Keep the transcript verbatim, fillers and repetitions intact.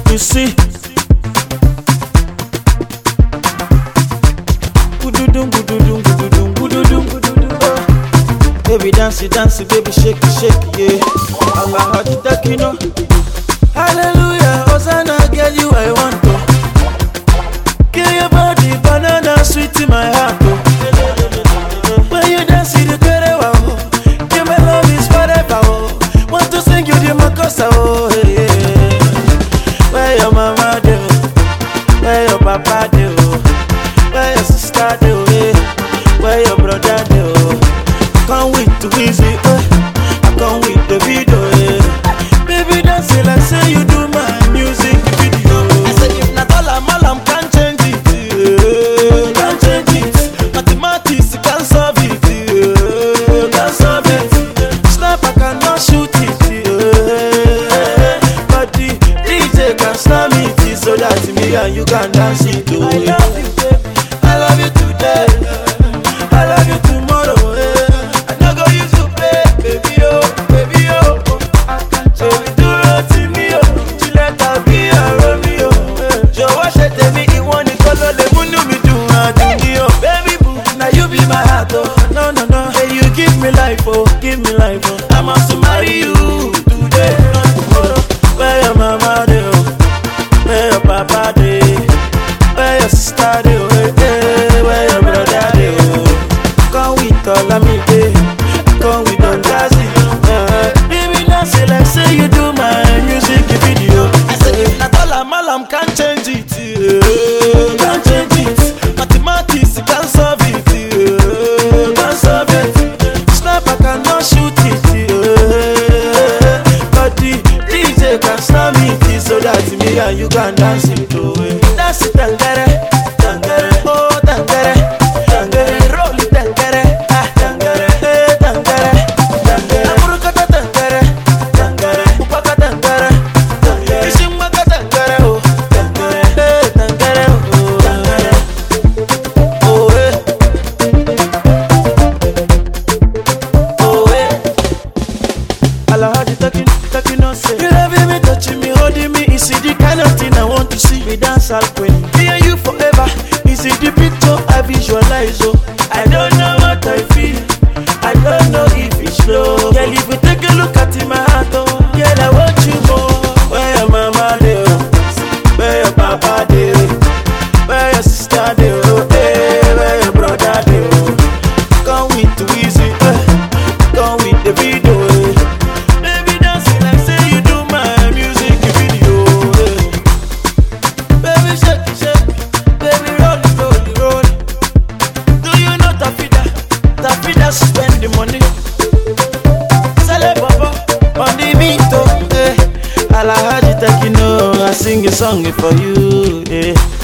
You see, gududum, gududum, gududum, gududum, gududum. Baby dance, dance, baby shake, shake, yeah. Allah had to take you know. Hallelujah, Hosanna, girl, you I want to. Kill your body, banana sweet in my heart, oh. When you dance, you get it, wow. Give me love is forever, oh. Want to sing you the makosa, oh, yeah. Where your mama do? Where your papa do? Where your sister do? Where your brother do? Can't wait to visit, eh? I can't wait the video, eh? Baby dance it like say you do my music video. I said if not all I'm all I'm can't change it, eh? Can't change it. Mathematics can't solve it, eh? Can't solve it. Sniper cannot shoot it, eh? But the D J can slam it, so that me and you can dance it, oh. I love you, baby. I love you today. I love you tomorrow, eh? I no go use you play, baby, oh, baby, oh. So we do it to me, oh. You let her be a Romeo, eh? So what she tell me, you want it, cause all the mundu me do, I do me, oh. Baby boo, now you be my heart, oh. No, no, no, hey, you give me life, oh. Give me life, oh. I must marry you today, not tomorrow. Where your mama do? Where your papa do? Where your sister do? Hey, where your brother do? Come with all of me, hey. Come with all jazzy. Uh, baby, dance it like say you do my music video. I said if not all I'm all I'm can't change it, uh, can't change it. Mathematics can't solve it, uh, can't solve it. Sniper cannot shoot it, uh, but the D J can slam it, so that me and you can dance it, oh. Dance it, tangere, tangere, oh tangere, tangere, roll it, tangere, ah tangere, eh tangere, tangere, amurukata tangere, tangere, upaka tangere, tangere, ishimaka tangere, oh tangere, eh tangere, oh tangere, oh eh, oh eh. Allah had it talking, talking on say. You loving me, touching me, holding me. Is it the kind of thing I want to see? We dance all queen. Me and you forever. Is it the picture I visualize? Oh, I don't know what I feel. I don't know if it's slow. Girl, if we take a look at my heart, oh, girl, I want you more. Where your mama do? Where your papa do? Where your sister do? Hey, where your brother do? Come with the easy, eh? Come with the video, eh? Baby, dance it like say you do my music video, eh? Baby, shake it, shake it. Baby, roll it, roll it, roll it. Do you know Tafida? Tafida spend the money. Sell it, papa, on the beat, oh, eh? Alhaji Tekino, I sing a song for you, eh?